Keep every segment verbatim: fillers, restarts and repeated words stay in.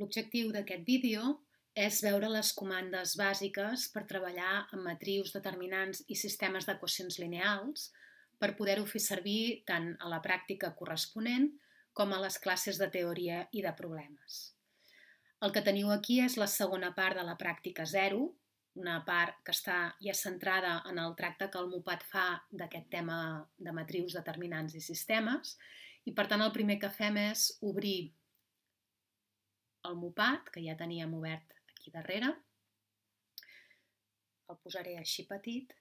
L'objectiu d'aquest vídeo és veure les comandes bàsiques per treballar amb matrius, determinants i sistemes d'equacions lineals per poder-ho fer servir tant a la pràctica corresponent com a les classes de teoria i de problemes. El que teniu aquí és la segona part de la pràctica zero, una part que està ja centrada en el tracte que el MUPAT fa d'aquest tema de matrius, determinants i sistemes, i per tant el primer que fem és obrir el MUPAT, que ja teníem obert aquí darrere. El posaré així petit.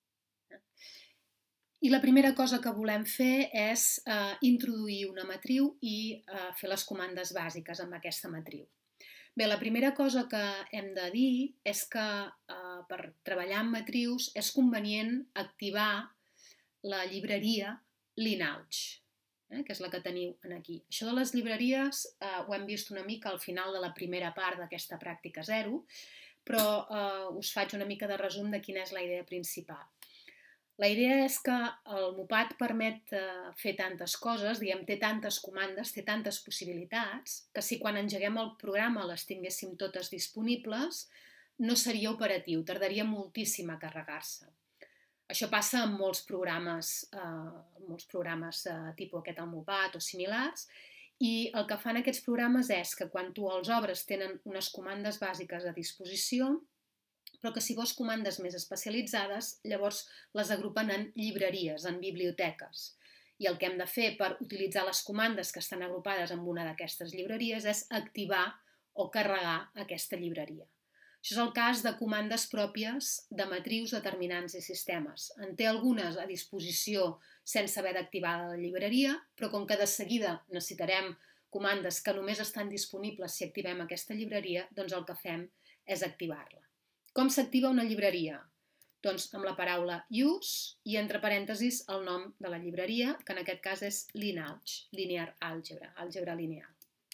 I la primera cosa que volem fer és eh, introduir una matriu i eh, fer les comandes bàsiques amb aquesta matriu. Bé, la primera cosa que hem de dir és que eh, per treballar amb matrius és convenient activar la llibreria Linealge, eh, que és la que teniu aquí. Això de les llibreries eh, ho hem vist una mica al final de la primera part d'aquesta pràctica zero, però eh, us faig una mica de resum de quina és la idea principal. La idea és que el MUPAT permet eh, fer tantes coses, diguem, té tantes comandes, té tantes possibilitats, que si quan engeguem el programa les tinguéssim totes disponibles, no seria operatiu, tardaria moltíssim a carregar-se. Això passa amb molts programes, eh, molts programes eh, tipus aquest el MUPAT o similars, i el que fan aquests programes és que quan tu els obres tenen unes comandes bàsiques a disposició, però que si vols comandes més especialitzades, llavors les agrupen en llibreries, en biblioteques. I el que hem de fer per utilitzar les comandes que estan agrupades en una d'aquestes llibreries és activar o carregar aquesta llibreria. Això és el cas de comandes pròpies de matrius, determinants i sistemes. En té algunes a disposició sense haver d'activar la llibreria, però com que de seguida necessitarem comandes que només estan disponibles si activem aquesta llibreria, doncs el que fem és activar-la. Com s'activa una llibreria? Doncs amb la paraula use i entre parèntesis el nom de la llibreria, que en aquest cas és Linealge, Linear Algebra, àlgebra lineal.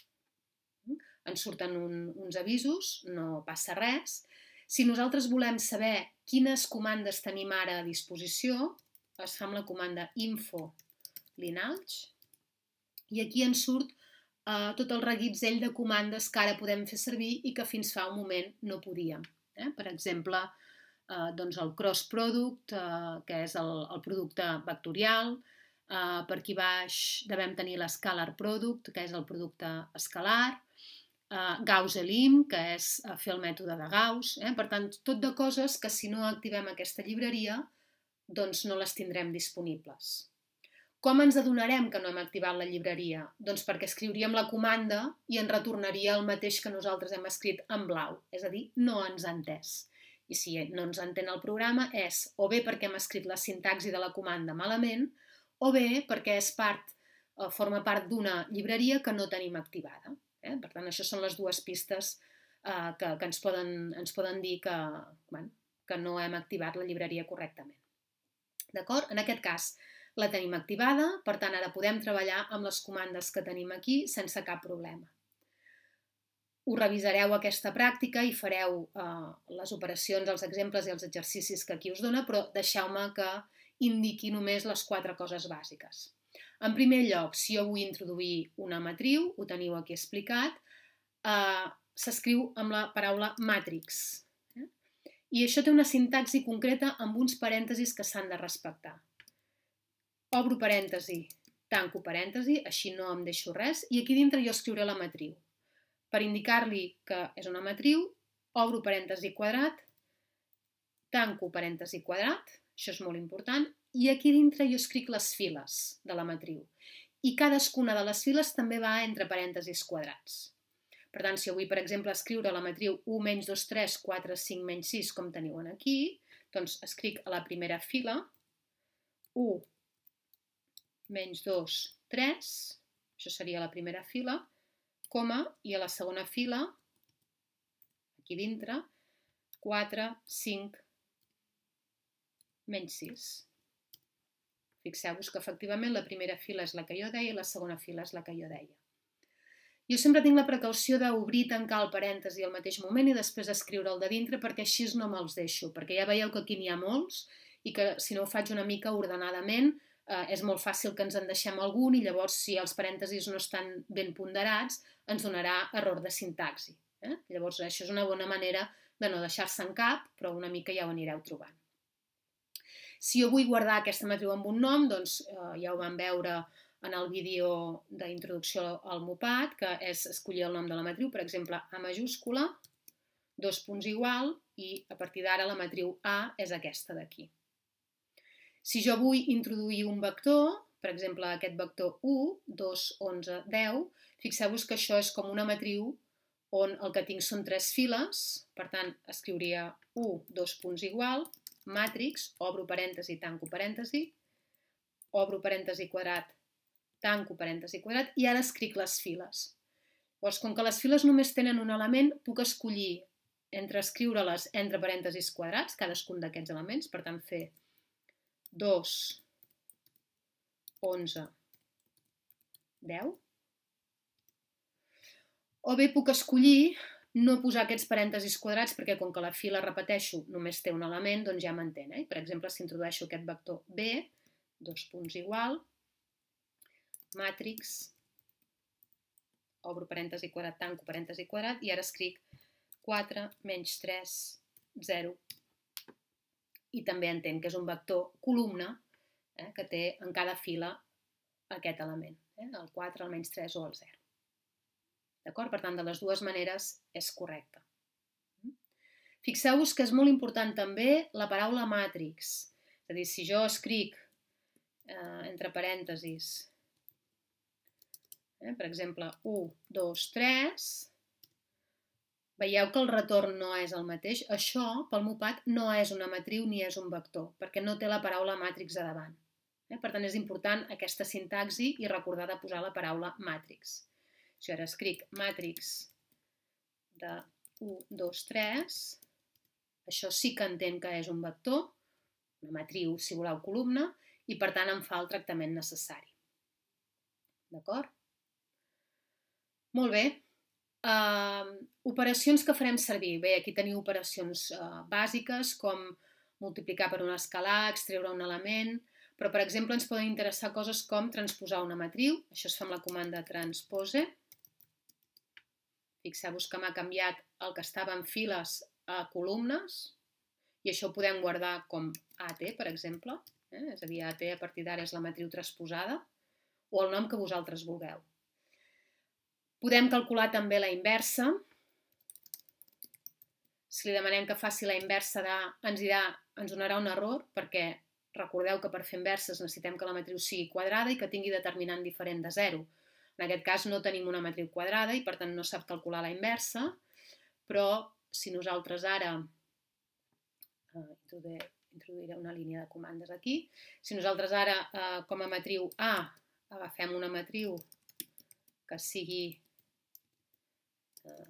Ens surten un, uns avisos, no passa res. Si nosaltres volem saber quines comandes tenim ara a disposició, es fa amb la comanda info linealge i aquí ens surt eh, tot el reguitzell de comandes que ara podem fer servir i que fins fa un moment no podíem. Eh? Per exemple, eh, doncs el cross product, eh, que és el, el producte vectorial. Eh, per aquí baix devem tenir l'escalar product, que és el producte escalar. Eh, Gauss-Elim, que és fer el mètode de Gauss. Eh? Per tant, tot de coses que si no activem aquesta llibreria, doncs no les tindrem disponibles. Com ens adonarem que no hem activat la llibreria? Doncs perquè escriuríem la comanda i ens retornaria el mateix que nosaltres hem escrit en blau, és a dir, no ens ha entès. I si no ens entén el programa és o bé perquè hem escrit la sintaxi de la comanda malament o bé perquè és part, forma part d'una llibreria que no tenim activada. Eh? Per tant, això són les dues pistes eh, que, que ens, poden, ens poden dir que, bueno, que no hem activat la llibreria correctament. D'acord? En aquest cas, la tenim activada, per tant ara podem treballar amb les comandes que tenim aquí sense cap problema. Us revisareu aquesta pràctica i fareu eh, les operacions, els exemples i els exercicis que aquí us dona, però deixeu-me que indiqui només les quatre coses bàsiques. En primer lloc, si jo vull introduir una matriu, ho teniu aquí explicat, eh, s'escriu amb la paraula matrix. Eh? I això té una sintaxi concreta amb uns parèntesis que s'han de respectar. Obro parèntesi, tanco parèntesi, així no em deixo res, i aquí dintre jo escriuré la matriu. Per indicar-li que és una matriu, obro parèntesi quadrat, tanco parèntesi quadrat, això és molt important, i aquí dintre jo escric les files de la matriu. I cadascuna de les files també va entre parèntesis quadrats. Per tant, si jo vull, per exemple, escriure la matriu u menys dos, tres, quatre, cinc, menys sis, com teniu aquí, doncs escric a la primera fila u menys dos, tres, això seria la primera fila, coma, i a la segona fila, aquí dintre, quatre, cinc, menys sis. Fixeu-vos que efectivament la primera fila és la que jo deia i la segona fila és la que jo deia. Jo sempre tinc la precaució d'obrir i tancar el parèntesi al mateix moment i després escriure'l de dintre perquè així no me'ls deixo, perquè ja veieu que aquí n'hi ha molts i que si no ho faig una mica ordenadament és molt fàcil que ens en deixem algun i llavors si els parèntesis no estan ben ponderats ens donarà error de sintaxi. Eh? Llavors això és una bona manera de no deixar-se en cap, però una mica ja ho anireu trobant. Si jo vull guardar aquesta matriu amb un nom, doncs eh, ja ho vam veure en el vídeo d'introducció al MOPAT, que és escollir el nom de la matriu, per exemple, A majúscula, dos punts igual, i a partir d'ara la matriu A és aquesta d'aquí. Si jo vull introduir un vector, per exemple, aquest vector u, dos, onze, deu, fixeu-vos que això és com una matriu on el que tinc són tres files, per tant, escriuria u, dos punts igual, màtrix, obro parèntesi, tanco parèntesi, obro parèntesi quadrat, tanco parèntesi quadrat, i ara escric les files. Llavors, com que les files només tenen un element, puc escollir entre escriure-les entre parèntesis quadrats, cadascun d'aquests elements, per tant, fer dos, onze, deu. O bé puc escollir no posar aquests parèntesis quadrats perquè com que la fila, repeteixo, només té un element, doncs ja m'entén. Eh? Per exemple, si introdueixo aquest vector B, dos punts igual, màtrix, obro parèntesi quadrat, tanco parèntesi quadrat, i ara escric quatre menys tres, zero. I també entenc que és un vector columna eh, que té en cada fila aquest element, eh, el quatre, el menys tres o el zero. D'acord? Per tant, de les dues maneres és correcte. Fixeu-vos que és molt important també la paraula màtrix. És a dir, si jo escric eh, entre parèntesis, eh, per exemple, u, dos, tres, veieu que el retorn no és el mateix. Això, pel MOPAT, no és una matriu ni és un vector, perquè no té la paraula màtrix a davant. Eh? Per tant, és important aquesta sintaxi i recordar de posar la paraula màtrix. Si ara escric màtrix de u, dos, tres, això sí que entenc que és un vector, una matriu, si voleu, columna, i per tant em fa el tractament necessari. D'acord? Molt bé. Uh, operacions que farem servir. Bé, aquí teniu operacions uh, bàsiques com multiplicar per un escalar, extreure un element, però per exemple ens poden interessar coses com transposar una matriu. Això es fa amb la comanda transpose. Fixeu-vos que m'ha canviat el que estava en files a columnes i això ho podem guardar com A T, per exemple. Eh? És a dir, A T a partir d'ara és la matriu transposada o el nom que vosaltres vulgueu. Podem calcular també la inversa. Si li demanem que faci la inversa d'A, ens dirà, ens donarà un error perquè recordeu que per fer inverses necessitem que la matriu sigui quadrada i que tingui determinant diferent de zero. En aquest cas no tenim una matriu quadrada i per tant no sap calcular la inversa, però si nosaltres ara, eh, introduiré una línia de comandes aquí, si nosaltres ara eh, com a matriu A agafem una matriu que sigui, eh,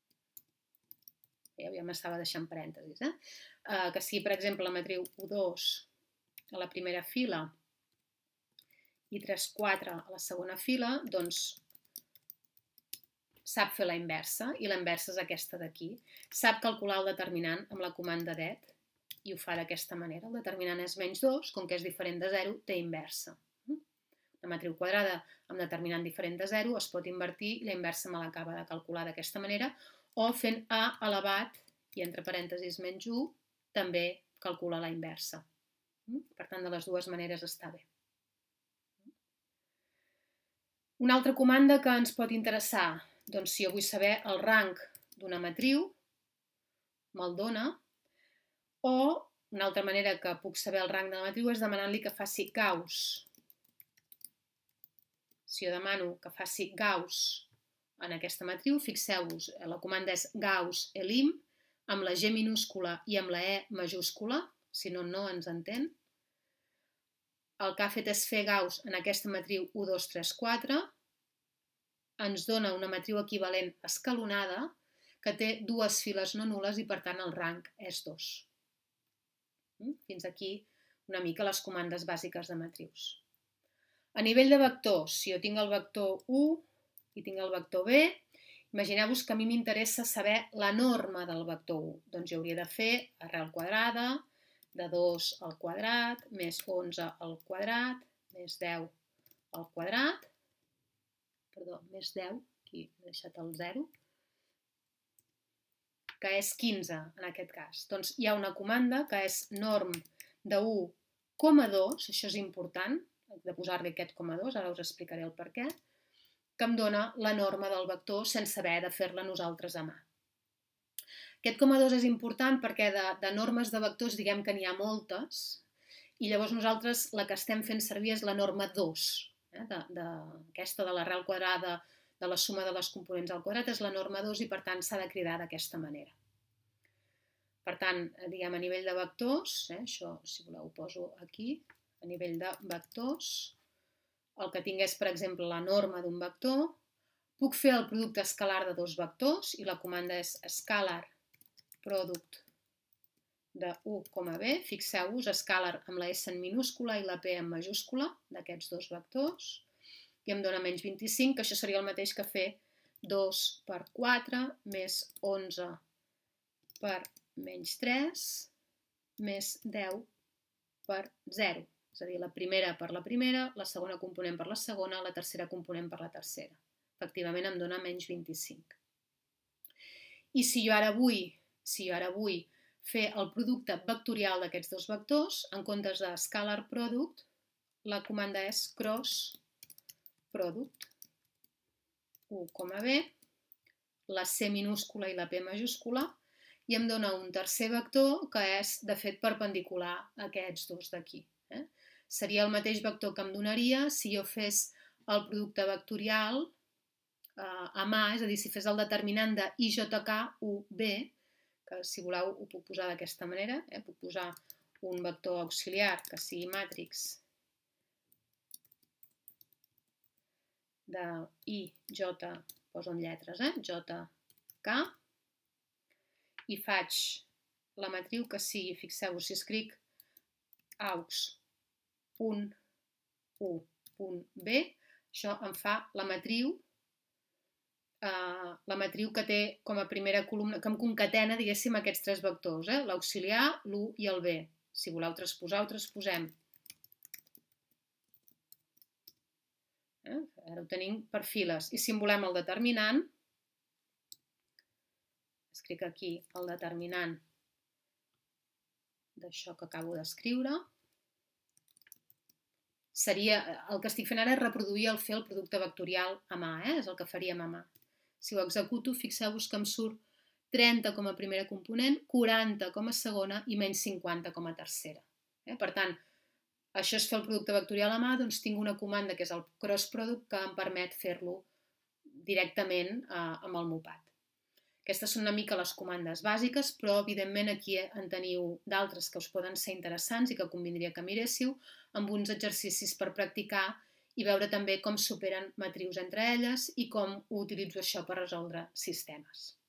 ja m'estava deixant parèntesis, eh? Eh, que sigui per exemple la matriu u dos a la primera fila i tres, quatre a la segona fila, doncs sap fer la inversa, i la inversa és aquesta d'aquí. Sap calcular el determinant amb la comanda det, i ho fa d'aquesta manera. El determinant és menys dos, com que és diferent de zero, té inversa. La matriu quadrada amb determinant diferent de zero es pot invertir i la inversa me l'acaba de calcular d'aquesta manera, o fent A elevat, i entre parèntesis menys u, també calcula la inversa. Per tant, de les dues maneres està bé. Una altra comanda que ens pot interessar, doncs si jo vull saber el rang d'una matriu, me'l dona, o una altra manera que puc saber el rang de la matriu és demanant-li que faci Gauss. Si jo demano que faci Gauss en aquesta matriu, fixeu-vos, la comanda és Gauss elim, amb la G minúscula i amb la E majúscula, si no, no ens entén. El que ha fet és fer Gauss en aquesta matriu u, dos, tres, quatre, ens dona una matriu equivalent escalonada que té dues files no nul·les i per tant el rang és dos. Fins aquí una mica les comandes bàsiques de matrius. A nivell de vectors, si jo tinc el vector u i tinc el vector b, imagineu-vos que a mi m'interessa saber la norma del vector u. Doncs jo hauria de fer arrel quadrada de dos al quadrat més onze al quadrat més deu al quadrat, perdó, més deu, aquí he deixat el zero, que és quinze en aquest cas. Doncs hi ha una comanda que és norm de u coma dos, això és important, de posar-li aquest coma dos, ara us explicaré el per què, que em dona la norma del vector sense haver de fer-la nosaltres a mà. Aquest coma dos és important perquè de, de normes de vectors diguem que n'hi ha moltes i llavors nosaltres la que estem fent servir és la norma dos. Eh? De, de, aquesta de l'arrel quadrada de la suma de les components al quadrat és la norma dos i per tant s'ha de cridar d'aquesta manera. Per tant, diguem a nivell de vectors, eh? Això si voleu ho poso aquí, a nivell de vectors, el que tinc és per exemple la norma d'un vector, puc fer el producte escalar de dos vectors i la comanda és scalar product de u coma b, fixeu-vos, escalar amb la S en minúscula i la P en majúscula d'aquests dos vectors, i em dona menys vint-i-cinc, que això seria el mateix que fer dos per quatre més onze per menys tres més deu per zero, és a dir, la primera per la primera, la segona component per la segona, la tercera component per la tercera. Efectivament em dona menys vint-i-cinc. I si jo ara vull, si jo ara vull fer el producte vectorial d'aquests dos vectors, en comptes de scalar product, la comanda és cross product u coma b, la C minúscula i la P majúscula, i em dona un tercer vector que és, de fet, perpendicular a aquests dos d'aquí. Eh? Seria el mateix vector que em donaria si jo fes el producte vectorial eh, a mà, és a dir, si fes el determinant de I J K u b, que si voleu ho puc posar d'aquesta manera, eh? Puc posar un vector auxiliar que sigui màtrix de I, J, poso en lletres, eh? J, K, i faig la matriu que sigui, fixeu-vos, si escric aux punt u punt b, això em fa la matriu, eh, la matriu que té com a primera columna, que em concatena, diguéssim, aquests tres vectors, eh? L'auxiliar, l'u i el b. Si voleu transposar, ho transposem. Eh? Ara ho tenim per files. I si en volem el determinant, escric aquí el determinant d'això que acabo d'escriure, seria, el que estic fent ara és reproduir el fer el producte vectorial a mà, eh? És el que faríem a mà. Si ho executo, fixeu-vos que em surt trenta com a primera component, quaranta com a segona i menys cinquanta com a tercera. Eh? Per tant, això és fer el producte vectorial a mà, doncs tinc una comanda que és el cross product que em permet fer-lo directament eh, amb el mopat. Aquestes són una mica les comandes bàsiques, però evidentment aquí en teniu d'altres que us poden ser interessants i que convindria que miréssiu, amb uns exercicis per practicar i veure també com superen matrius entre elles i com ho utilitzo això per resoldre sistemes.